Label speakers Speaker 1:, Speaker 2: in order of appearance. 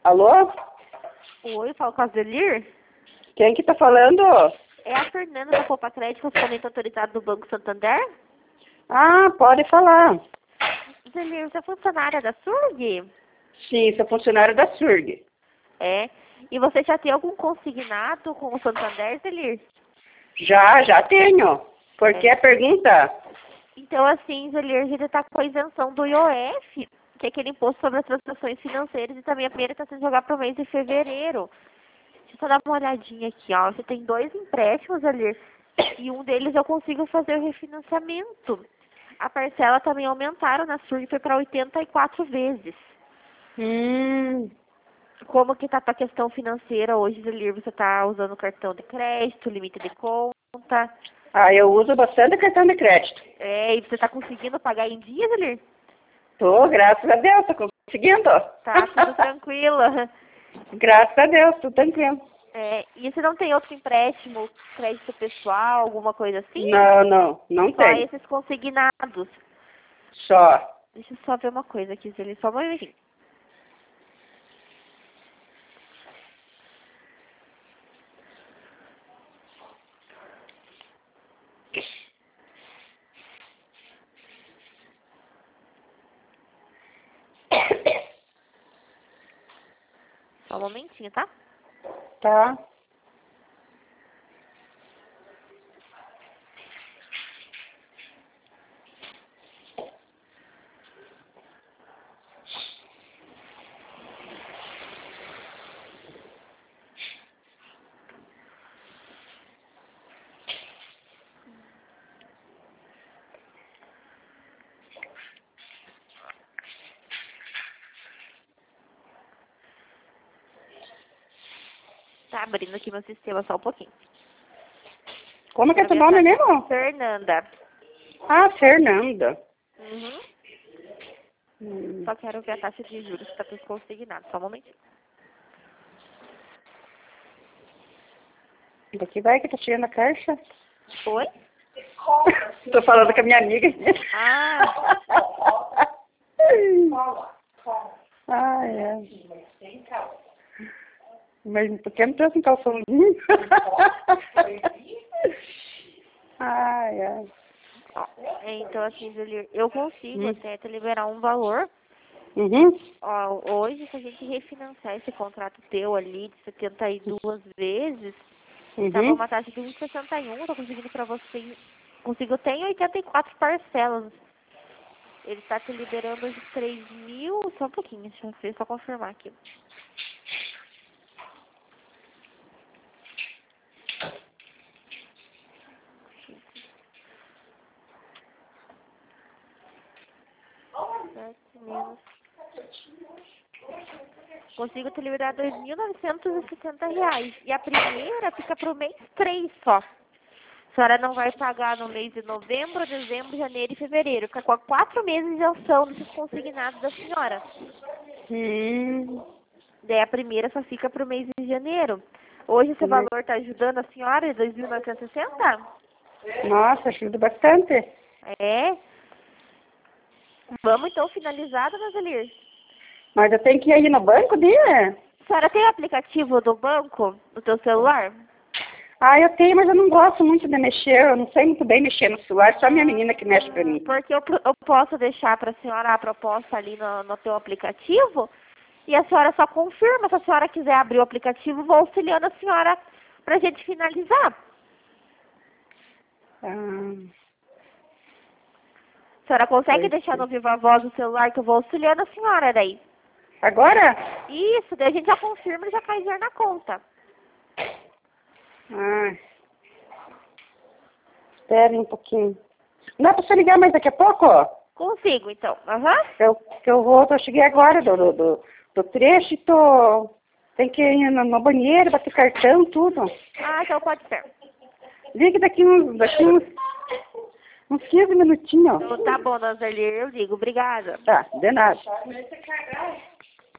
Speaker 1: Alô?
Speaker 2: Oi, falo com a Zelir?
Speaker 1: Quem que tá falando?
Speaker 2: É a Fernanda da Poupa Crédito, correspondente autorizado do Banco Santander?
Speaker 1: Ah, pode falar.
Speaker 2: Zelir, você é funcionária da SURG?
Speaker 1: Sim, sou funcionário da SURG.
Speaker 2: É. E você já tem algum consignado com o Santander, Zelir?
Speaker 1: Já tenho. Por que a pergunta?
Speaker 2: Então, assim, Zelir, a gente está com a isenção do IOF, que é aquele imposto sobre as transações financeiras, e também a primeira está sendo jogada para o mês de fevereiro. Deixa eu só dar uma olhadinha aqui, ó. Você tem 2 empréstimos, Zelir, e um deles eu consigo fazer o refinanciamento. A parcela também aumentaram na SURG, foi para 84 vezes. Como que tá a tua questão financeira hoje, Zelir? Você tá usando cartão de crédito, limite de conta?
Speaker 1: Ah, eu uso bastante cartão de crédito.
Speaker 2: É, e você tá conseguindo pagar em dia, Zelir?
Speaker 1: Tô, graças a Deus, tô conseguindo.
Speaker 2: Tá tudo tranquilo.
Speaker 1: Graças a Deus, tudo tranquilo.
Speaker 2: É, e você não tem outro empréstimo, crédito pessoal, alguma coisa assim?
Speaker 1: Não
Speaker 2: Só
Speaker 1: tem.
Speaker 2: esses consignados.
Speaker 1: Só.
Speaker 2: Deixa eu só ver uma coisa aqui, Zelir, só um momentinho. Só um momentinho, tá?
Speaker 1: Tá.
Speaker 2: Tá abrindo aqui meu sistema só um pouquinho.
Speaker 1: Como que é teu nome mesmo?
Speaker 2: Fernanda.
Speaker 1: Ah, Fernanda.
Speaker 2: Uhum.
Speaker 1: Hum.
Speaker 2: Só quero ver a taxa de juros que tá tudo consignado. Só um momentinho.
Speaker 1: Daqui vai que tá tirando a caixa.
Speaker 2: Oi?
Speaker 1: Tô falando com a minha amiga.
Speaker 2: Ah.
Speaker 1: Ai, é. Mas por que não trouxe um calçãozinho? Ai, ai.
Speaker 2: Ó, então, assim, Zelir, eu consigo
Speaker 1: Hum.
Speaker 2: até te liberar um valor.
Speaker 1: Uhum.
Speaker 2: Ó, hoje, se a gente refinanciar esse contrato teu ali de 72 vezes, tava
Speaker 1: Uhum.
Speaker 2: uma taxa de 1,61. Eu tô conseguindo pra você. Consigo, tem 84 parcelas. Ele tá te liberando hoje 3 mil. Só um pouquinho, deixa eu ver, só confirmar aqui. Menos. Consigo te liberar R$ 2.960. E a primeira fica pro mês 3 só. A senhora não vai pagar no mês de novembro, dezembro, janeiro e fevereiro. Fica com 4 meses de isenção nesses consignados da senhora. Daí a primeira só fica pro mês de janeiro. Hoje esse valor tá ajudando a senhora, 2.960?
Speaker 1: Nossa, ajuda bastante.
Speaker 2: É. Vamos então finalizar, dona Zelir.
Speaker 1: Mas eu tenho que ir aí no banco, Dia?
Speaker 2: A senhora tem o aplicativo do banco no teu celular?
Speaker 1: Ah, eu tenho, mas eu não gosto muito de mexer. Eu não sei muito bem mexer no celular. Só minha menina que mexe pra mim.
Speaker 2: Porque eu posso deixar para a senhora a proposta ali no teu aplicativo e a senhora só confirma. Se a senhora quiser abrir o aplicativo, vou auxiliando a senhora para a gente finalizar.
Speaker 1: Ah,
Speaker 2: A senhora consegue
Speaker 1: pois
Speaker 2: deixar
Speaker 1: é.
Speaker 2: no Viva Voz o celular que eu vou auxiliando a senhora daí?
Speaker 1: Agora?
Speaker 2: Isso, daí a gente já confirma e já cai dinheiro na conta.
Speaker 1: Ah. Espere um pouquinho. Não dá pra você ligar mais daqui a pouco?
Speaker 2: Consigo, então. Aham.
Speaker 1: Eu cheguei agora do trecho e tô... Tem que ir no banheiro, bater cartão, tudo.
Speaker 2: Ah, então pode ser.
Speaker 1: Ligue daqui uns 15 minutinhos.
Speaker 2: Então, tá bom, dona Zelir, eu digo. Obrigada.
Speaker 1: Tá, de nada.